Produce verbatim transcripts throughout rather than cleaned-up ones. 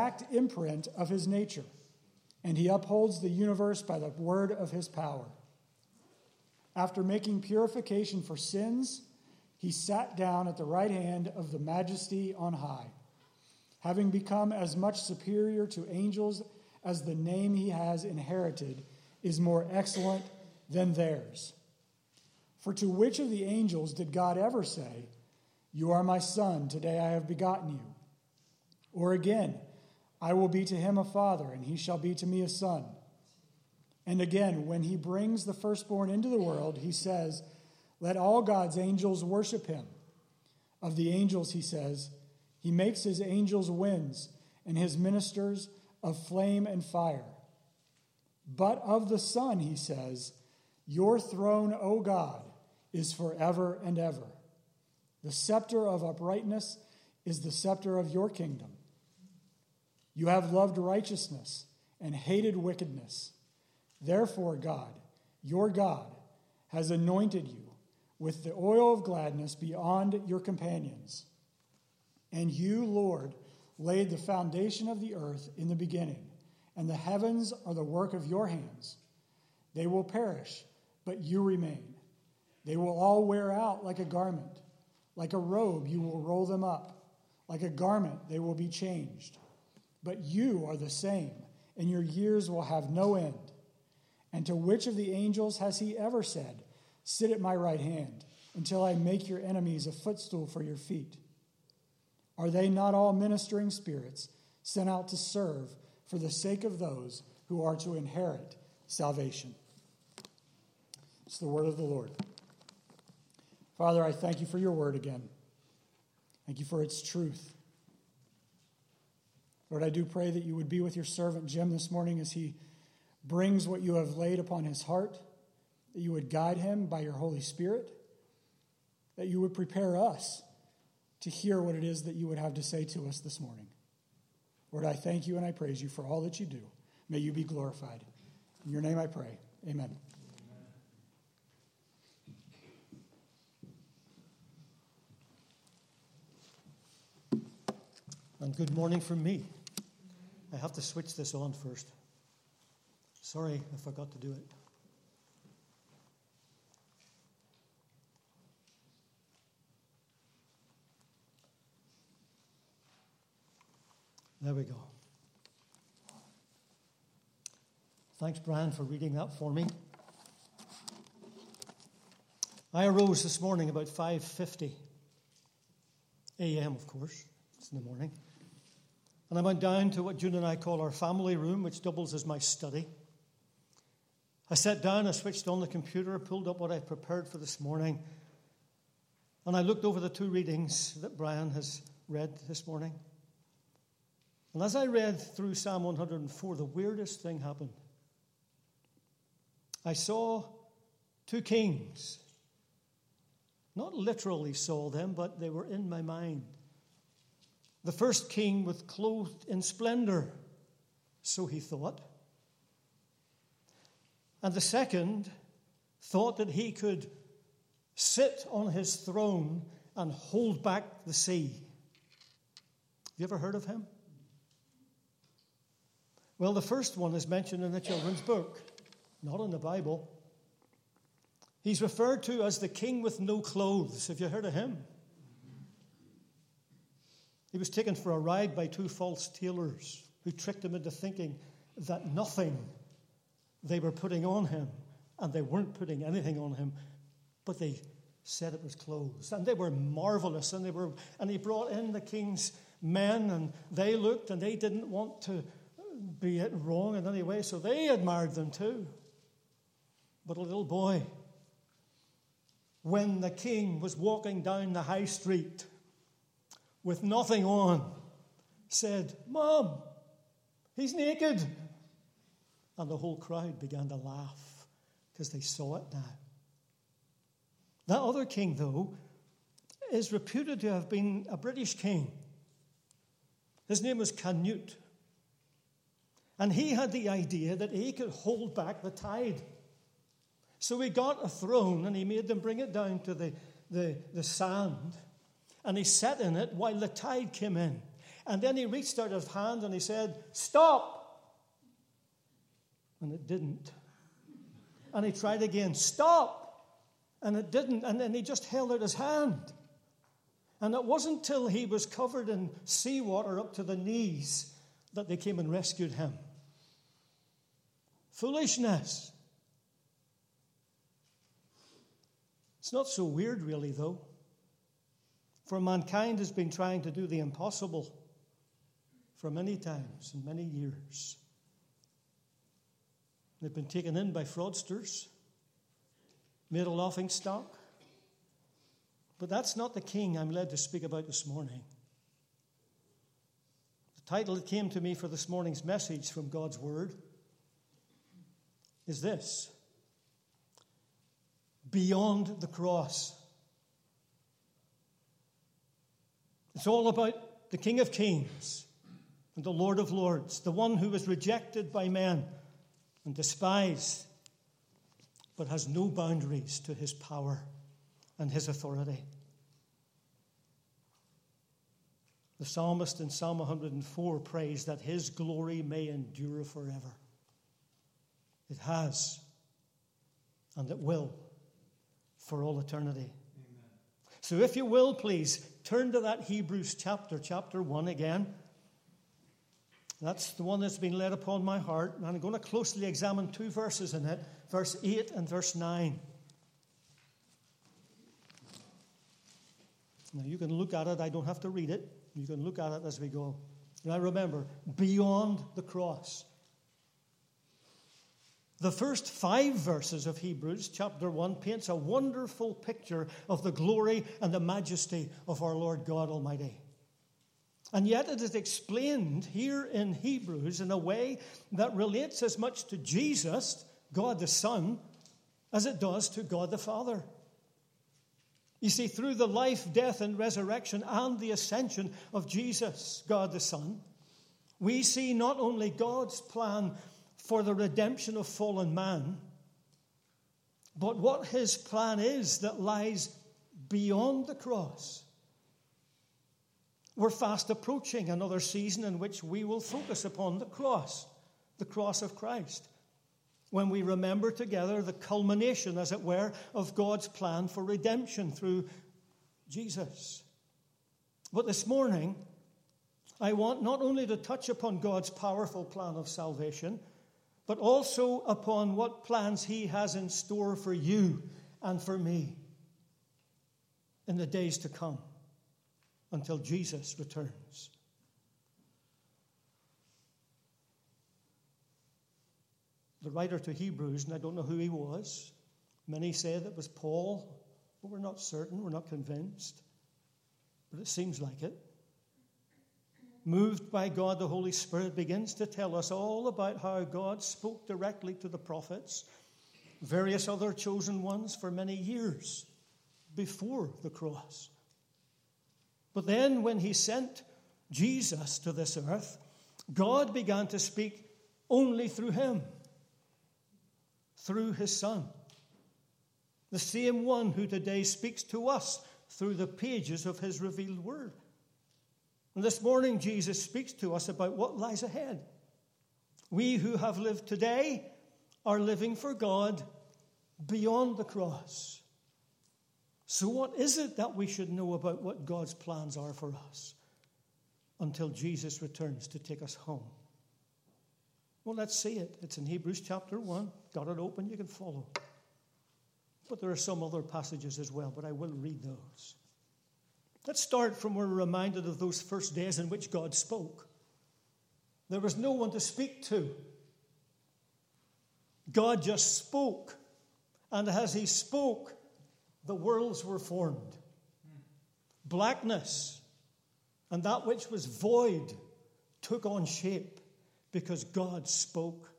exact imprint of his nature, and he upholds the universe by the word of his power. After making purification for sins, he sat down at the right hand of the Majesty on high, having become as much superior to angels as the name he has inherited is more excellent than theirs. For to which of the angels did God ever say, "You are my son, today I have begotten you"? Or again, "I will be to him a father, and he shall be to me a son"? And again, when he brings the firstborn into the world, he says, "Let all God's angels worship him." Of the angels, he says, "He makes his angels winds, and his ministers of flame and fire." But of the Son, he says, "Your throne, O God, is forever and ever. The scepter of uprightness is the scepter of your kingdom. You have loved righteousness and hated wickedness. Therefore, God, your God, has anointed you with the oil of gladness beyond your companions. And you, Lord, laid the foundation of the earth in the beginning, and the heavens are the work of your hands. They will perish, but you remain. They will all wear out like a garment. Like a robe, you will roll them up. Like a garment, they will be changed. But you are the same, and your years will have no end. And to which of the angels has he ever said, 'Sit at my right hand, until I make your enemies a footstool for your feet'? Are they not all ministering spirits sent out to serve for the sake of those who are to inherit salvation?" It's the word of the Lord. Father, I thank you for your word again. Thank you for its truth. Lord, I do pray that you would be with your servant Jim this morning as he brings what you have laid upon his heart, that you would guide him by your Holy Spirit, that you would prepare us to hear what it is that you would have to say to us this morning. Lord, I thank you and I praise you for all that you do. May you be glorified. In your name I pray. Amen. And good morning from me. I have to switch this on first. Sorry, I forgot to do it. There we go. Thanks, Brian, for reading that for me. I arose this morning about five fifty a.m., of course. It's in the morning. And I went down to what June and I call our family room, which doubles as my study. I sat down, I switched on the computer, pulled up what I prepared for this morning, and I looked over the two readings that Brian has read this morning. And as I read through Psalm one hundred four, the weirdest thing happened. I saw two kings. Not literally saw them, but they were in my mind. The first king was clothed in splendor, so he thought. And the second thought that he could sit on his throne and hold back the sea. Have you ever heard of him? Well, the first one is mentioned in the children's book, not in the Bible. He's referred to as the king with no clothes. Have you heard of him? He was taken for a ride by two false tailors who tricked him into thinking that nothing they were putting on him, and they weren't putting anything on him, but they said it was clothes. And they were marvelous, and they were, and he brought in the king's men, and they looked, and they didn't want to be it wrong in any way, so they admired them too. But a little boy, when the king was walking down the high street with nothing on, said, "Mom, he's naked." And the whole crowd began to laugh because they saw it now. That other king, though, is reputed to have been a British king. His name was Canute. And he had the idea that he could hold back the tide. So he got a throne and he made them bring it down to the, the, the sand. And he sat in it while the tide came in. And then he reached out his hand and he said, "Stop!" And it didn't. And he tried again, "Stop!" And it didn't. And then he just held out his hand. And it wasn't till he was covered in seawater up to the knees that they came and rescued him. Foolishness. It's not so weird, really, though. For mankind has been trying to do the impossible for many times and many years. They've been taken in by fraudsters, made a laughing stock. But that's not the king I'm led to speak about this morning. The title that came to me for this morning's message from God's Word is this: Beyond the Cross. It's all about the King of Kings and the Lord of Lords, the one who was rejected by men and despised, but has no boundaries to his power and his authority. The psalmist in Psalm one hundred four prays that his glory may endure forever. It has, and it will, for all eternity. Amen. So if you will, please, turn to that Hebrews chapter, chapter one again. That's the one that's been laid upon my heart, and I'm going to closely examine two verses in it, verse eight and verse nine. Now, you can look at it. I don't have to read it. You can look at it as we go. Now, remember, beyond the cross. The first five verses of Hebrews chapter one paints a wonderful picture of the glory and the majesty of our Lord God Almighty. And yet it is explained here in Hebrews in a way that relates as much to Jesus, God the Son, as it does to God the Father. You see, through the life, death, and resurrection and the ascension of Jesus, God the Son, we see not only God's plan for the redemption of fallen man, but what his plan is that lies beyond the cross. We're fast approaching another season in which we will focus upon the cross, the cross of Christ, when we remember together the culmination, as it were, of God's plan for redemption through Jesus. But this morning, I want not only to touch upon God's powerful plan of salvation, but also upon what plans he has in store for you and for me in the days to come, until Jesus returns. The writer to Hebrews, and I don't know who he was, many say that it was Paul, but we're not certain, we're not convinced, but it seems like it. Moved by God, the Holy Spirit begins to tell us all about how God spoke directly to the prophets, various other chosen ones, for many years before the cross. But then when he sent Jesus to this earth, God began to speak only through him, through his Son, the same one who today speaks to us through the pages of his revealed word. And this morning, Jesus speaks to us about what lies ahead. We who have lived today are living for God beyond the cross. So what is it that we should know about what God's plans are for us until Jesus returns to take us home? Well, let's see it. It's in Hebrews chapter one. Got it open, you can follow. But there are some other passages as well, but I will read those. Let's start from where we're reminded of those first days in which God spoke. There was no one to speak to. God just spoke. And as he spoke, the worlds were formed. Blackness and that which was void took on shape because God spoke.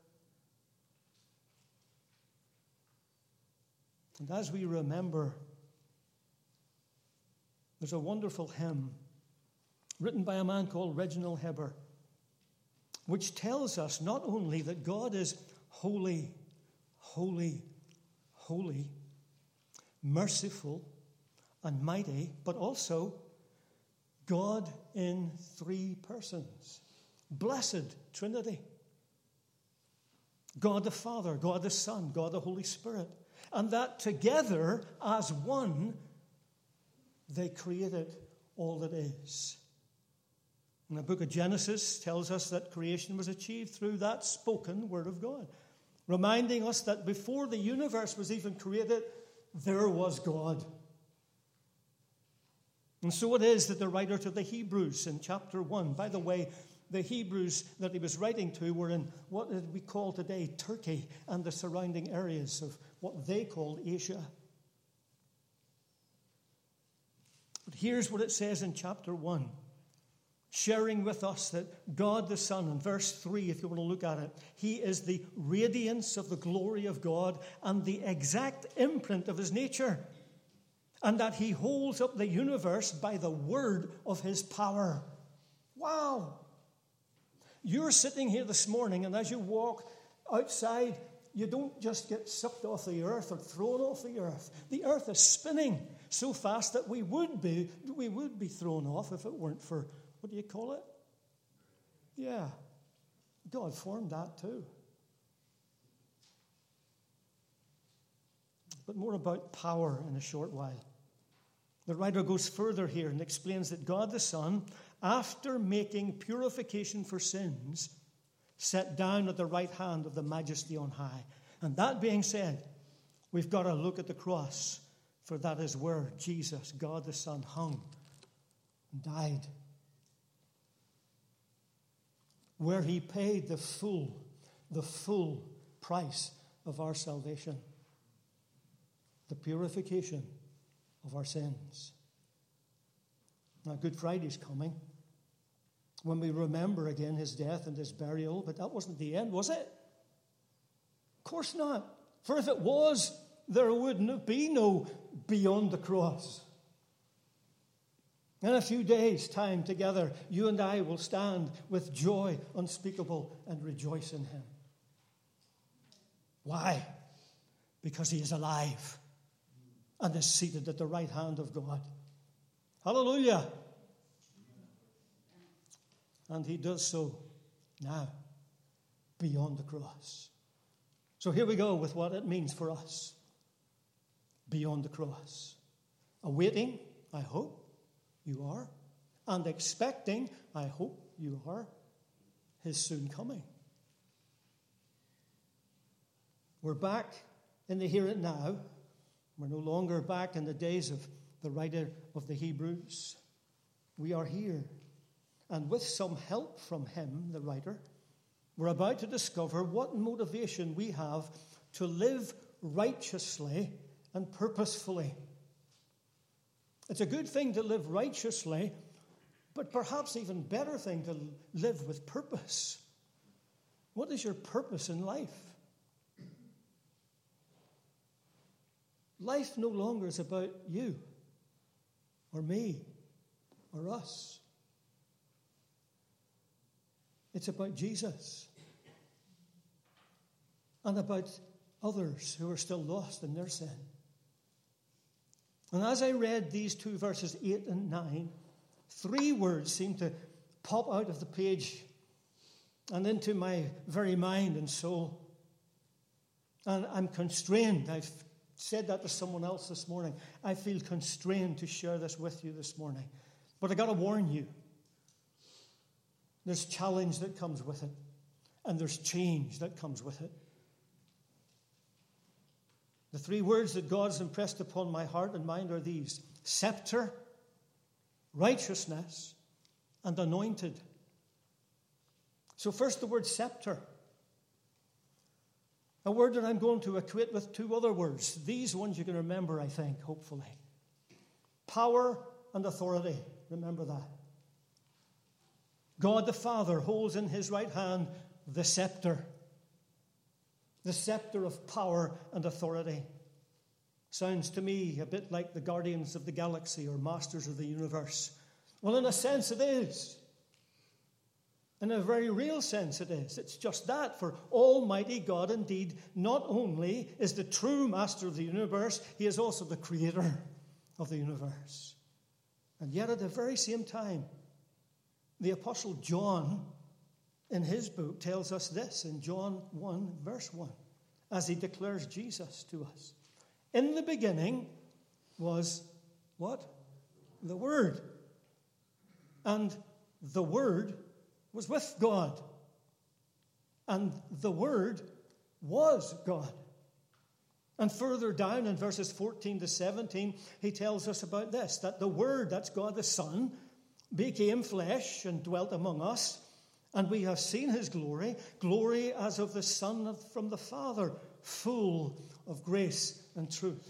And as we remember, there's a wonderful hymn written by a man called Reginald Heber, which tells us not only that God is holy, holy, holy, merciful and mighty, but also God in three persons. Blessed Trinity. God the Father, God the Son, God the Holy Spirit. And that together as one, they created all that is. And the book of Genesis tells us that creation was achieved through that spoken word of God, reminding us that before the universe was even created, there was God. And so it is that the writer to the Hebrews in chapter one, by the way, the Hebrews that he was writing to were in what we call today Turkey and the surrounding areas of what they called Asia. But here's what it says in chapter one, sharing with us that God the Son, in verse three, if you want to look at it, he is the radiance of the glory of God and the exact imprint of his nature, and that he holds up the universe by the word of his power. Wow! You're sitting here this morning, and as you walk outside, you don't just get sucked off the earth or thrown off the earth. The earth is spinning so fast that we would be, we would be thrown off if it weren't for, what do you call it? Yeah, God formed that too. But more about power in a short while. The writer goes further here and explains that God the Son, after making purification for sins, sat down at the right hand of the Majesty on high. And that being said, we've got to look at the cross, for that is where Jesus, God the Son, hung and died. Where he paid the full, the full price of our salvation. The purification of our sins. Now, Good Friday's coming, when we remember again his death and his burial, but that wasn't the end, was it? Of course not. For if it was, there would be no beyond the cross. In a few days' time together, you and I will stand with joy unspeakable and rejoice in him. Why? Because he is alive and is seated at the right hand of God. Hallelujah. And he does so now, beyond the cross. So here we go with what it means for us. Beyond the cross. Awaiting, I hope you are, and expecting, I hope you are, his soon coming. We're back in the here and now. We're no longer back in the days of the writer of the Hebrews. We are here. And with some help from him, the writer, we're about to discover what motivation we have to live righteously and purposefully. It's a good thing to live righteously, but perhaps even better thing to live with purpose. What is your purpose in life? Life no longer is about you or me or us. It's about Jesus and about others who are still lost in their sin. And as I read these two verses, eight and nine, three words seemed to pop out of the page and into my very mind and soul. And I'm constrained. I've said that to someone else this morning. I feel constrained to share this with you this morning. But I got to warn you. There's challenge that comes with it. And there's change that comes with it. The three words that God's impressed upon my heart and mind are these: scepter, righteousness, and anointed. So first, the word scepter. A word that I'm going to equate with two other words. These ones you can remember, I think, hopefully. Power and authority. Remember that. God the Father holds in his right hand the scepter. The scepter of power and authority. Sounds to me a bit like the Guardians of the Galaxy or Masters of the Universe. Well, in a sense it is. In a very real sense it is. It's just that, for Almighty God indeed not only is the true master of the universe, he is also the creator of the universe. And yet at the very same time, the Apostle John, in his book, tells us this in John one, verse one, as he declares Jesus to us. In the beginning was what? The Word. And the Word was with God. And the Word was God. And further down in verses fourteen to seventeen, he tells us about this, that the Word, that's God the Son, became flesh and dwelt among us, and we have seen his glory, glory as of the Son of, from the Father, full of grace and truth.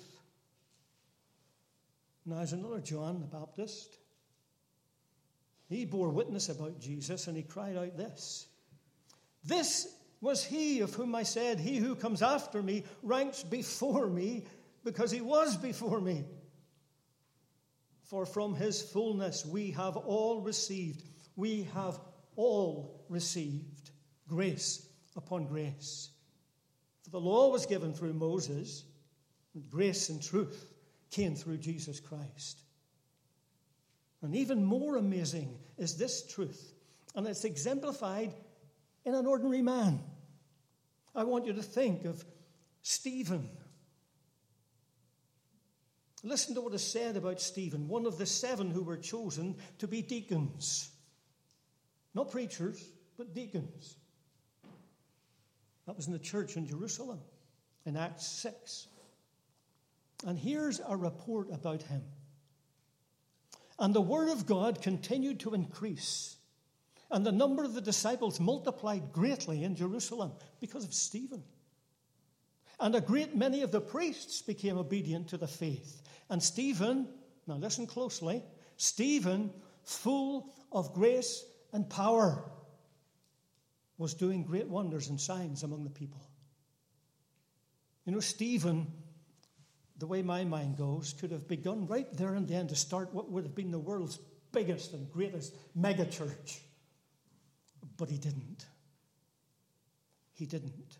Now there's another John the Baptist. He bore witness about Jesus, and he cried out this, "This was he of whom I said, he who comes after me ranks before me, because he was before me. For from his fullness we have all received, we have all received grace upon grace. For the law was given through Moses, and grace and truth came through Jesus Christ." And even more amazing is this truth, and it's exemplified in an ordinary man. I want you to think of Stephen. Listen to what is said about Stephen, one of the seven who were chosen to be deacons. Not preachers, but deacons. That was in the church in Jerusalem in Acts six. And here's a report about him. "And the word of God continued to increase, and the number of the disciples multiplied greatly in Jerusalem because of Stephen. And a great many of the priests became obedient to the faith. And Stephen," now listen closely, "Stephen, full of grace and power, was doing great wonders and signs among the people." You know, Stephen, the way my mind goes, could have begun right there and then to start what would have been the world's biggest and greatest megachurch. But he didn't. He didn't.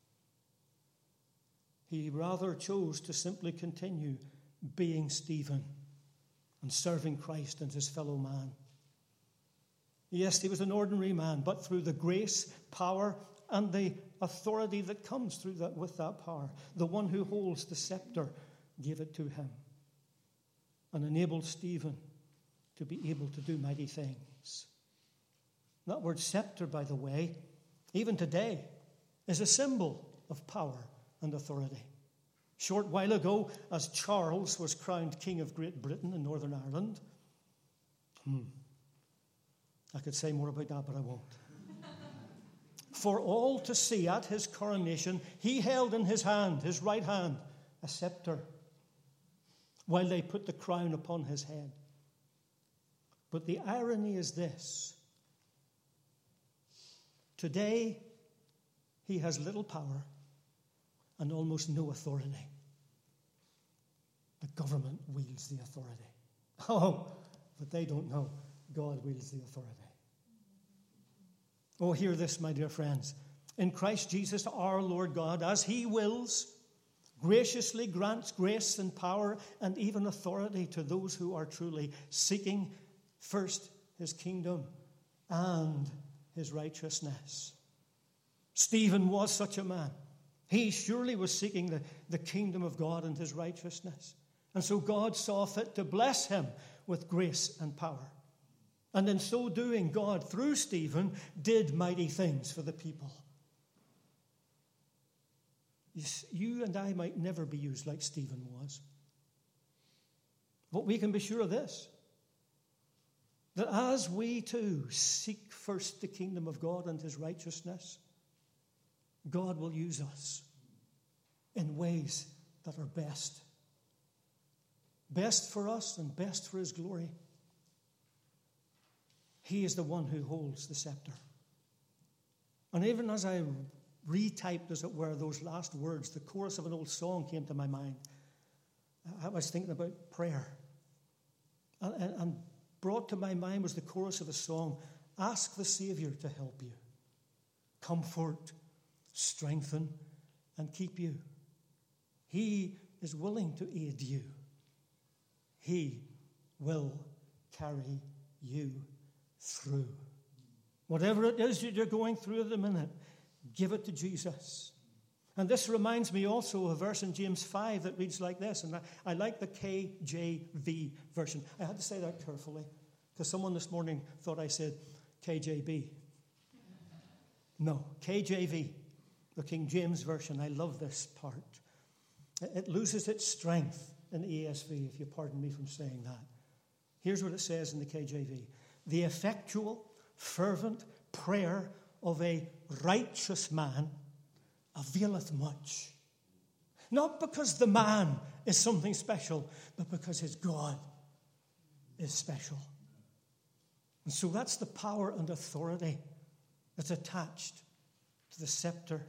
He rather chose to simply continue being Stephen and serving Christ and his fellow man. Yes, he was an ordinary man, but through the grace, power, and the authority that comes through that, with that power, the one who holds the scepter gave it to him and enabled Stephen to be able to do mighty things. That word scepter, by the way, even today, is a symbol of power and authority. Short while ago, as Charles was crowned King of Great Britain and Northern Ireland, hmm, I could say more about that, but I won't. For all to see at his coronation, he held in his hand, his right hand, a scepter, while they put the crown upon his head. But the irony is this. Today, he has little power and almost no authority. The government wields the authority. Oh, but they don't know. God wields the authority. Oh, hear this, my dear friends. In Christ Jesus, our Lord God, as he wills, graciously grants grace and power and even authority to those who are truly seeking first his kingdom and his righteousness. Stephen was such a man. He surely was seeking the, the kingdom of God and his righteousness. And so God saw fit to bless him with grace and power. And in so doing, God, through Stephen, did mighty things for the people. You and I might never be used like Stephen was. But we can be sure of this, that as we too seek first the kingdom of God and his righteousness, God will use us in ways that are best. Best for us and best for his glory. He is the one who holds the scepter. And even as I retyped, as it were, those last words, the chorus of an old song came to my mind. I was thinking about prayer. And, and, and brought to my mind was the chorus of a song, "Ask the Savior to help you, comfort, strengthen, and keep you. He is willing to aid you. He will carry you through. Whatever it is that you're going through at the minute, give it to Jesus. And this reminds me also of a verse in James five that reads like this. And I, I like the K J V version. I had to say that carefully because someone this morning thought I said K J B. No, K J V, the King James Version. I love this part. It loses its strength in the E S V, if you pardon me from saying that. Here's what it says in the K J V. The effectual, fervent prayer of a righteous man availeth much. Not because the man is something special, but because his God is special. And so that's the power and authority that's attached to the scepter.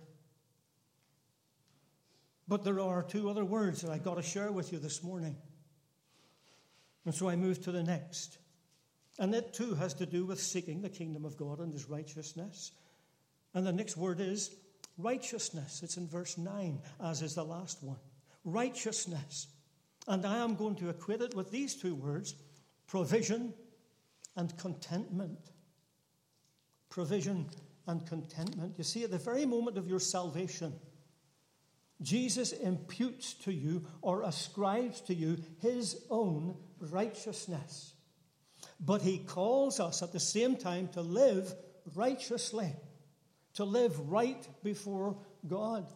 But there are two other words that I've got to share with you this morning. And so I move to the next. And it too has to do with seeking the kingdom of God and his righteousness. And the next word is righteousness. It's in verse nine, as is the last one. Righteousness. And I am going to equate it with these two words, provision and contentment. Provision and contentment. You see, at the very moment of your salvation, Jesus imputes to you or ascribes to you his own righteousness. But he calls us at the same time to live righteously, to live right before God.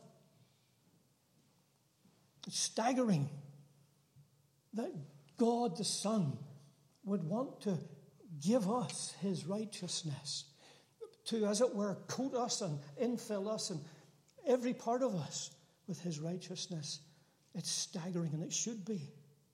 It's staggering that God the Son would want to give us his righteousness, to, as it were, coat us and infill us and every part of us with his righteousness. It's staggering, and it should be.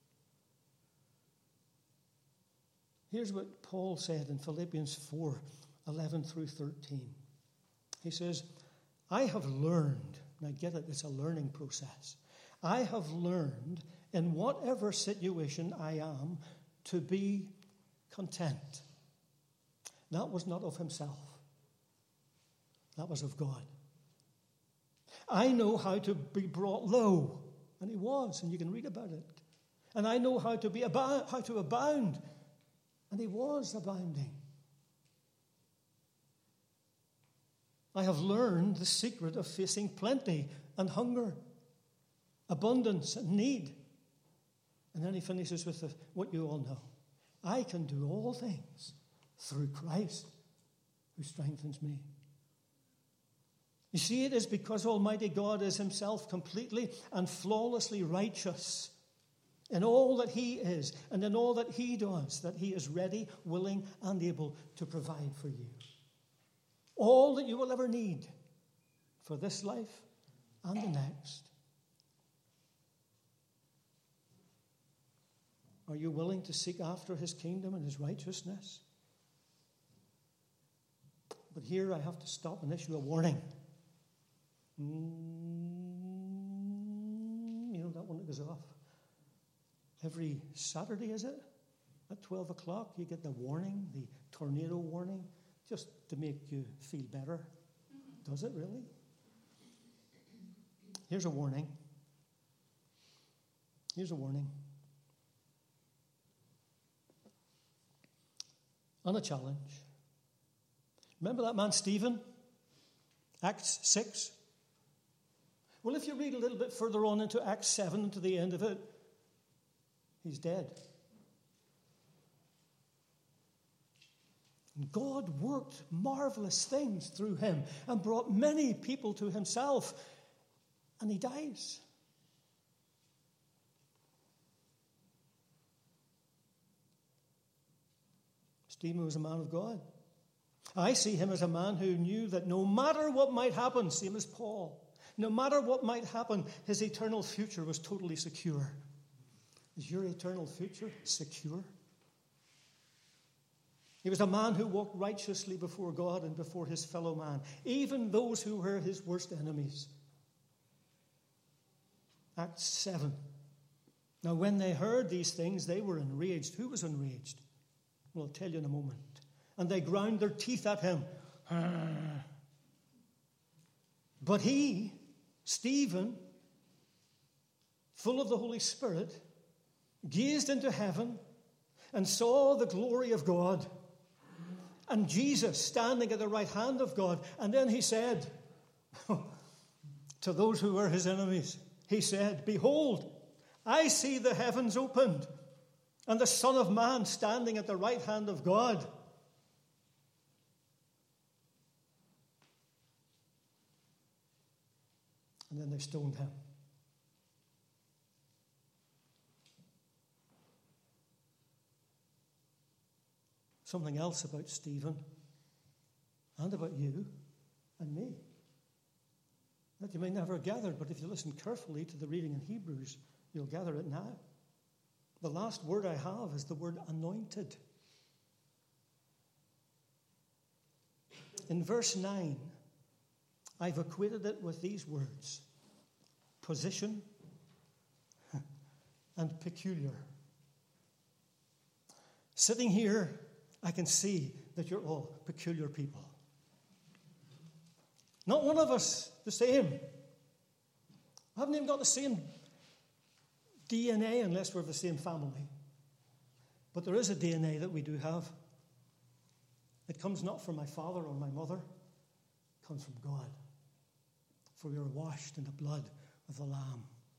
Here's what Paul said in Philippians four, eleven through thirteen. He says, I have learned, now get it, it's a learning process. I have learned in whatever situation I am to be content. That was not of himself. That was of God. I know how to be brought low, and he was, and you can read about it. And I know how to be about, how to abound, and he was abounding. I have learned the secret of facing plenty and hunger, abundance and need. And then he finishes with the, what you all know. I can do all things through Christ who strengthens me. You see, it is because Almighty God is himself completely and flawlessly righteous in all that he is and in all that he does, that he is ready, willing, and able to provide for you. All that you will ever need for this life and the next. Are you willing to seek after his kingdom and his righteousness? But here I have to stop and issue a warning. Mm, you know that one that goes off? Every Saturday, is it? At twelve o'clock, you get the warning, the tornado warning, just to make you feel better. Does it really? Here's a warning. Here's a warning. And a challenge. Remember that man Stephen? Acts six? Well, if you read a little bit further on into Acts seven, to the end of it, he's dead. And God worked marvelous things through him and brought many people to himself. And he dies. Stephen was a man of God. I see him as a man who knew that no matter what might happen, same as Paul, no matter what might happen, his eternal future was totally secure. Is your eternal future secure? He was a man who walked righteously before God and before his fellow man, even those who were his worst enemies. Acts seven. Now, when they heard these things, they were enraged. Who was enraged? Well, I'll tell you in a moment. And they ground their teeth at him. But he, Stephen, full of the Holy Spirit, gazed into heaven and saw the glory of God and Jesus standing at the right hand of God. And then he said to those who were his enemies, he said, "Behold, I see the heavens opened and the Son of Man standing at the right hand of God." And then they stoned him. Something else about Stephen and about you and me that you may never have gathered, but if you listen carefully to the reading in Hebrews, you'll gather it now. The last word I have is the word anointed. In verse nine, I've equated it with these words: position and peculiar. Sitting here, I can see that you're all peculiar people. Not one of us the same. I haven't even got the same D N A unless we're of the same family. But there is a D N A that we do have. It comes not from my father or my mother. It comes from God. For we are washed in the blood of the Lamb.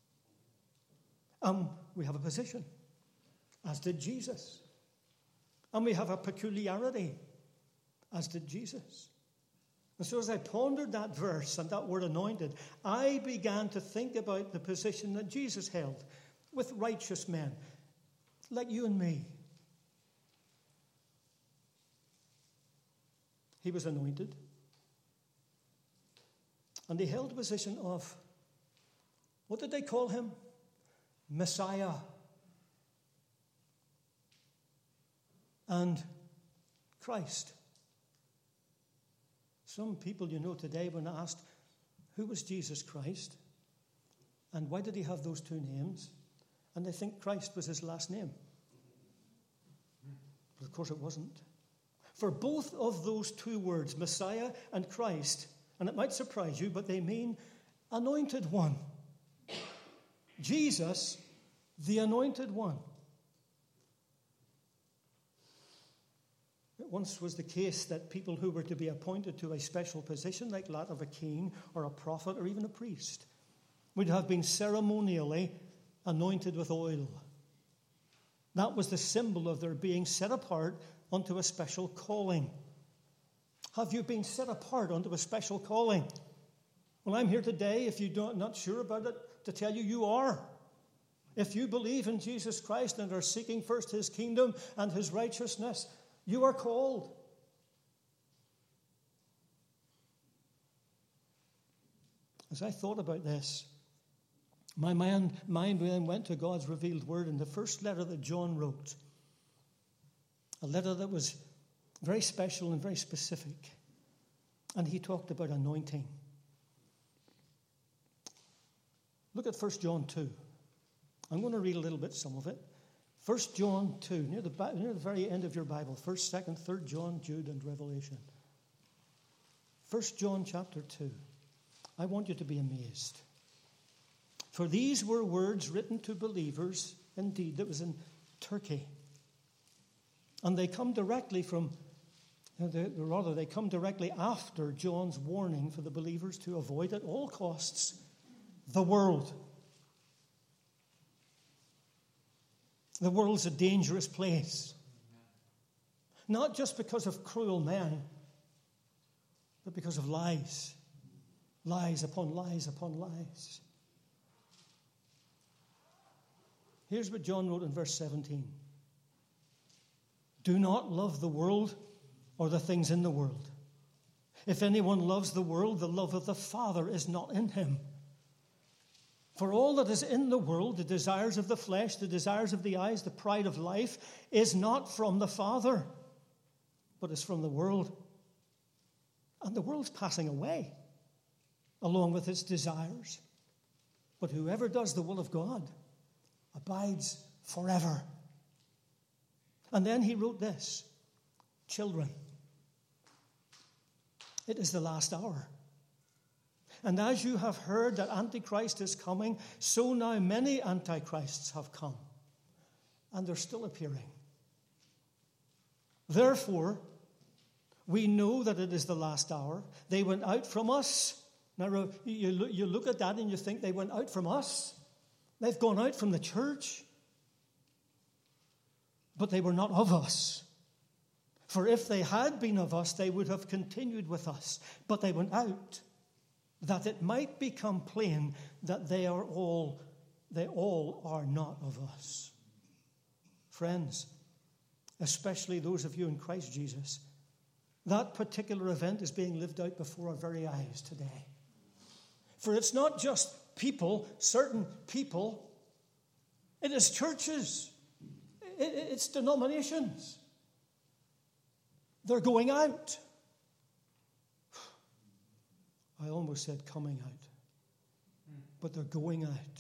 Um, we have a position, as did Jesus. And we have a peculiarity, as did Jesus. And so as I pondered that verse and that word anointed, I began to think about the position that Jesus held with righteous men, like you and me. He was anointed. And he held a position of, what did they call him? Messiah. And Christ. Some people you know today, when asked, who was Jesus Christ? And why did he have those two names? And they think Christ was his last name. But of course it wasn't. For both of those two words, Messiah and Christ, and it might surprise you, but they mean anointed one. Jesus, the anointed one. It once was the case that people who were to be appointed to a special position, like that of a king or a prophet or even a priest, would have been ceremonially anointed with oil. That was the symbol of their being set apart unto a special calling. Have you been set apart unto a special calling? Well, I'm here today, if you're not sure about it, to tell you you are. If you believe in Jesus Christ and are seeking first his kingdom and his righteousness, you are called. As I thought about this, my mind, mind then went to God's revealed word in the first letter that John wrote. A letter that was very special and very specific. And he talked about anointing. Look at First John two. I'm going to read a little bit, some of it. First John two, near the, near the very end of your Bible. First, Second, Third John, Jude, and Revelation. First John chapter two. I want you to be amazed. For these were words written to believers, indeed, that was in Turkey. And they come directly from, or rather, they come directly after John's warning for the believers to avoid at all costs the world. The world's a dangerous place. Not just because of cruel men, but because of lies. Lies upon lies upon lies. Here's what John wrote in verse seventeen. Do not love the world or the things in the world. If anyone loves the world, the love of the Father is not in him. For all that is in the world, the desires of the flesh, the desires of the eyes, the pride of life, is not from the Father, but is from the world. And the world's passing away, along with its desires. But whoever does the will of God abides forever. And then he wrote this, children, it is the last hour. And as you have heard that Antichrist is coming, so now many Antichrists have come. And they're still appearing. Therefore, we know that it is the last hour. They went out from us. Now, you look, you look at that and you think they went out from us. They've gone out from the church. But they were not of us. For if they had been of us, they would have continued with us. But they went out, that it might become plain that they are all, they all are not of us. Friends, especially those of you in Christ Jesus, that particular event is being lived out before our very eyes today. For it's not just people, certain people. It is churches. It's denominations. They're going out. I almost said coming out. But they're going out.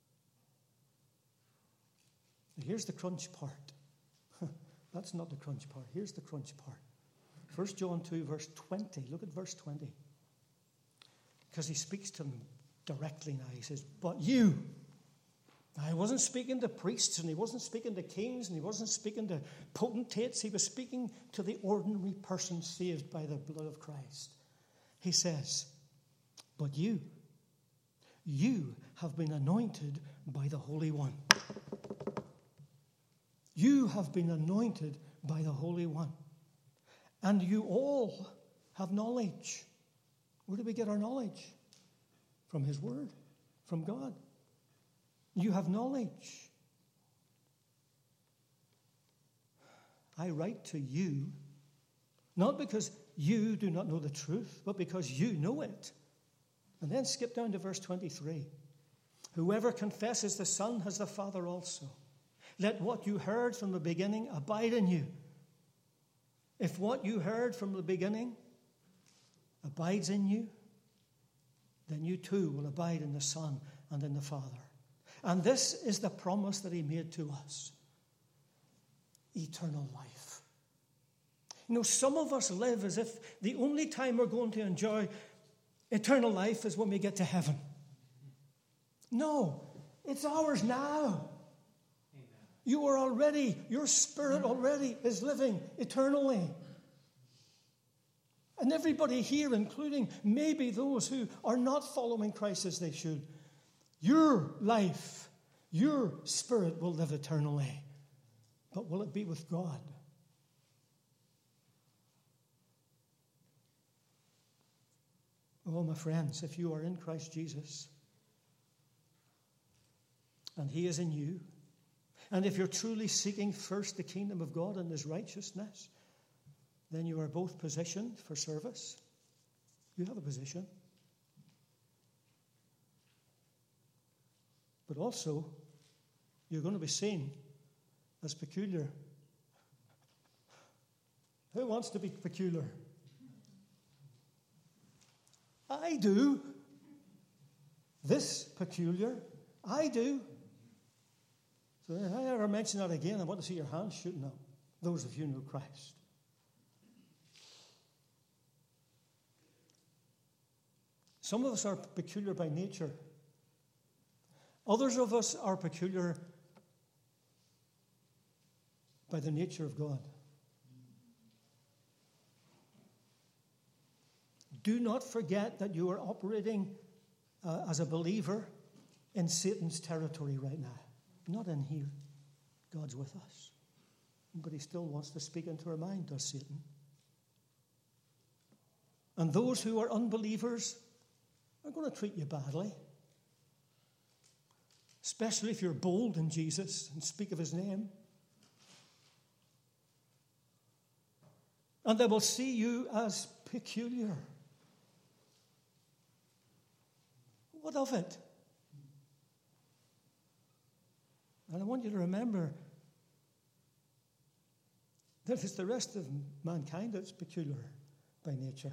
Here's the crunch part. That's not the crunch part. Here's the crunch part. First John two, verse twenty. Look at verse twenty. Because he speaks to them directly now. He says, but you. Now, he wasn't speaking to priests, and he wasn't speaking to kings, and he wasn't speaking to potentates. He was speaking to the ordinary person saved by the blood of Christ. He says, but you, you have been anointed by the Holy One. You have been anointed by the Holy One. And you all have knowledge. Where do we get our knowledge? From His Word, from God. You have knowledge. I write to you, not because you do not know the truth, but because you know it. And then skip down to verse twenty-three. Whoever confesses the Son has the Father also. Let what you heard from the beginning abide in you. If what you heard from the beginning abides in you, then you too will abide in the Son and in the Father. And this is the promise that He made to us. Eternal life. You know, some of us live as if the only time we're going to enjoy eternal life is when we get to heaven. No, it's ours now. You are already, your spirit already is living eternally. And everybody here, including maybe those who are not following Christ as they should, your life, your spirit will live eternally. But will it be with God? Oh, my friends, if you are in Christ Jesus, and He is in you, and if you're truly seeking first the kingdom of God and His righteousness, then you are both positioned for service. You have a position. But also, you're going to be seen as peculiar. Who wants to be peculiar? I do. This peculiar, I do. So if I ever mention that again, I want to see your hands shooting up. Those of you who know Christ. Some of us are peculiar by nature. Others of us are peculiar by the nature of God. Do not forget that you are operating uh, as a believer in Satan's territory right now. Not in here. God's with us. But he still wants to speak into our mind, does Satan? And those who are unbelievers are going to treat you badly. Especially if you're bold in Jesus and speak of His name. And they will see you as peculiar. What of it? And I want you to remember that it's the rest of mankind that's peculiar by nature.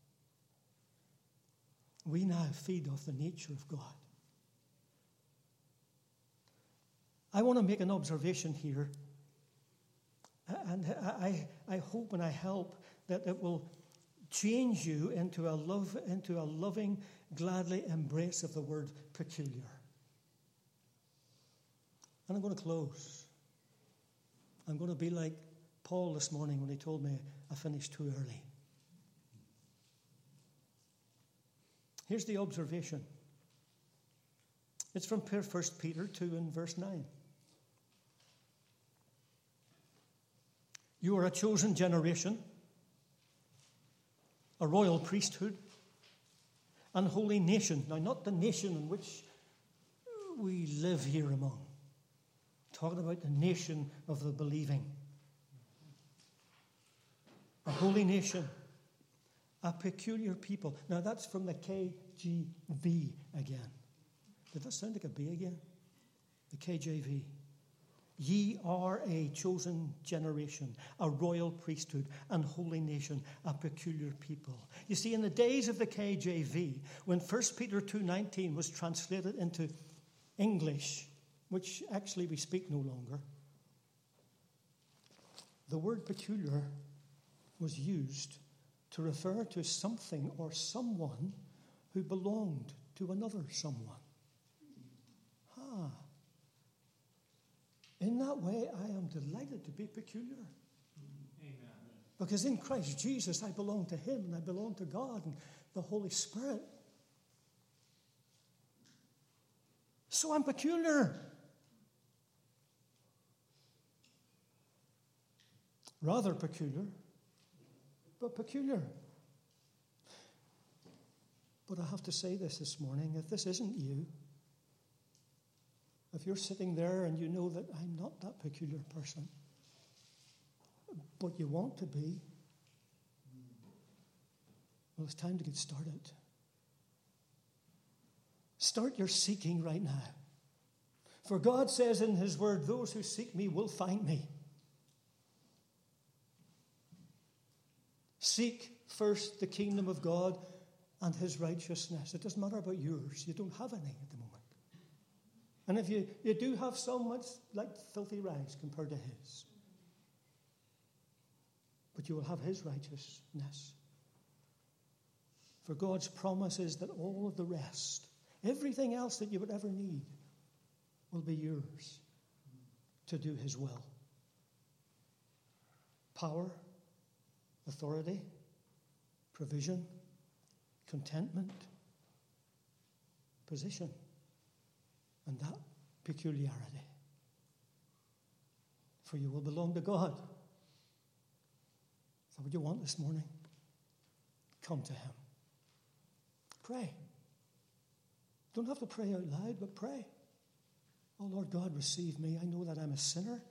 We now feed off the nature of God. I want to make an observation here, and I, I hope and I help that it will change you into a love, into a loving, gladly embrace of the word peculiar. And I'm going to close. I'm going to be like Paul this morning when he told me I finished too early. Here's the observation. It's from First Peter two and verse nine. You are a chosen generation, a royal priesthood, and holy nation. Now, not the nation in which we live here among. Talking about the nation of the believing. A holy nation, a peculiar people. Now, that's from the K J V again. Did that sound like a B again? The K J V. Ye are a chosen generation, a royal priesthood, and holy nation, a peculiar people. You see, in the days of the K J V, when First Peter two nineteen was translated into English, which actually we speak no longer, the word peculiar was used to refer to something or someone who belonged to another someone. Ah. In that way, I am delighted to be peculiar. Amen. Because in Christ Jesus, I belong to him, and I belong to God and the Holy Spirit. So I'm peculiar. Rather peculiar, but peculiar. But I have to say this this morning, if this isn't you, if you're sitting there and you know that I'm not that peculiar person, but you want to be, well, it's time to get started. Start your seeking right now. For God says in his word, those who seek me will find me. Seek first the kingdom of God and his righteousness. It doesn't matter about yours. You don't have any at the moment. And if you, you do have some, it's like filthy rags compared to his. But you will have his righteousness. For God's promise is that all of the rest, everything else that you would ever need, will be yours to do his will. Power, authority, provision, contentment, position, and that peculiarity. For you will belong to God. Is that what you want this morning? Come to him. Pray. Don't have to pray out loud, but pray. Oh, Lord God, receive me. I know that I'm a sinner.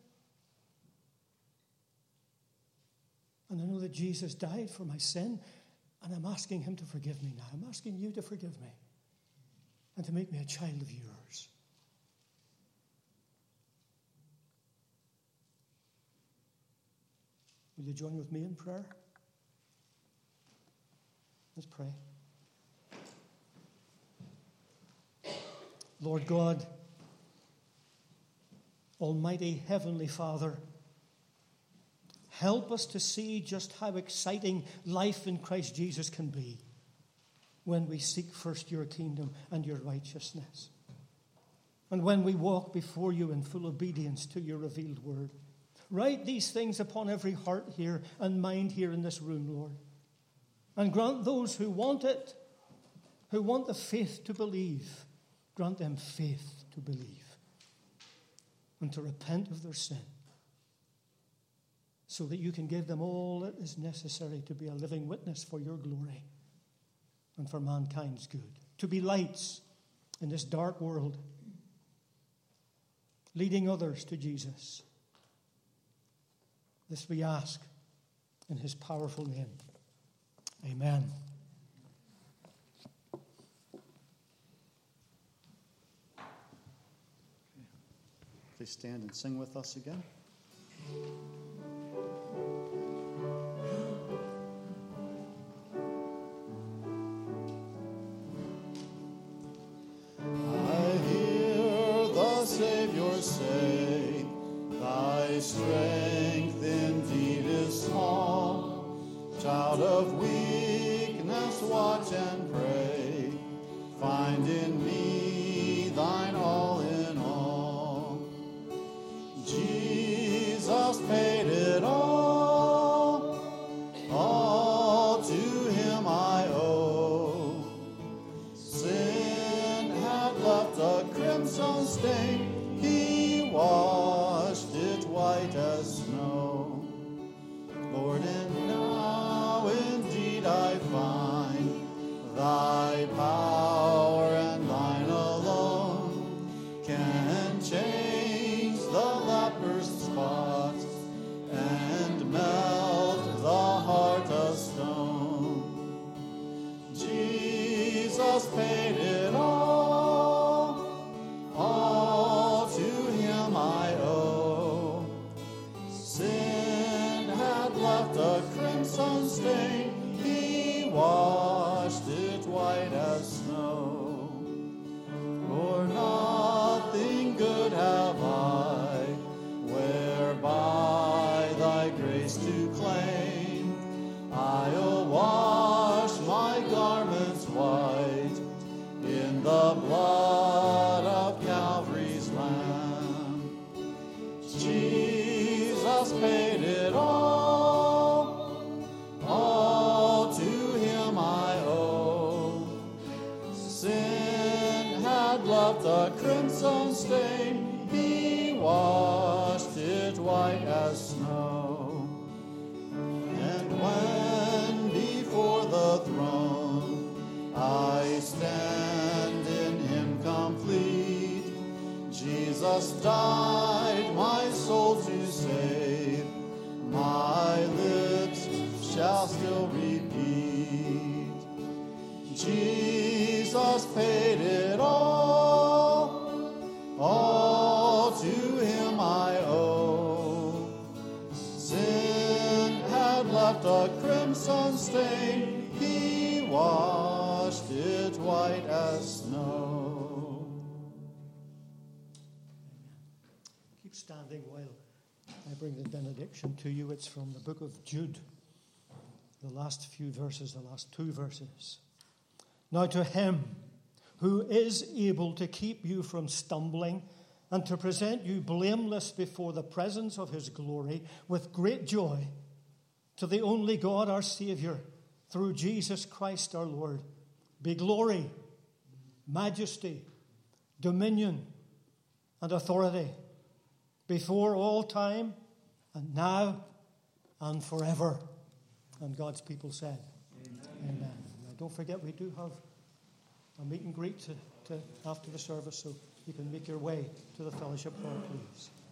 And I know that Jesus died for my sin, and I'm asking him to forgive me now. I'm asking you to forgive me and to make me a child of yours. Will you join with me in prayer? Let's pray. Lord God, Almighty Heavenly Father, help us to see just how exciting life in Christ Jesus can be when we seek first your kingdom and your righteousness. And when we walk before you in full obedience to your revealed word. Write these things upon every heart here and mind here in this room, Lord. And grant those who want it, who want the faith to believe, grant them faith to believe and to repent of their sin, so that you can give them all that is necessary to be a living witness for your glory and for mankind's good. To be lights in this dark world, leading others to Jesus. This we ask in his powerful name. Amen. Please stand and sing with us again. I hear the Savior say, thy strength indeed is small. Child of weakness, watch and pray. Find in me thine all in all. Jesus paid it all. a crimson stain, he washed it white as snow. Lord, and now indeed I find thy power and thine alone can change the leper's spots and melt the heart of stone. Jesus paid it all, all to him I owe. Sin had left a crimson stain, he washed it white as snow. For nothing good have I, whereby thy grace to claim. I'll wash my garments white in the blood of Calvary's Lamb. Jesus paid it all, all to him I owe. Sin had left a crimson stain, he washed it white as snow. And when before the throne I stand in him complete, Jesus died my soul to save, my lips shall still repeat. Jesus paid it all, all to him I owe. Sin had left a crimson stain, he washed it white as snow. Keep standing while I bring the benediction to you. It's from the book of Jude, the last few verses, the last two verses. Now to him who is able to keep you from stumbling and to present you blameless before the presence of his glory with great joy, to the only God our Saviour, through Jesus Christ our Lord, be glory, majesty, dominion, and authority before all time and now and forever. And God's people said, Amen. Amen. Now, don't forget, we do have a meet and greet to, to, after the service, so you can make your way to the fellowship hall, please.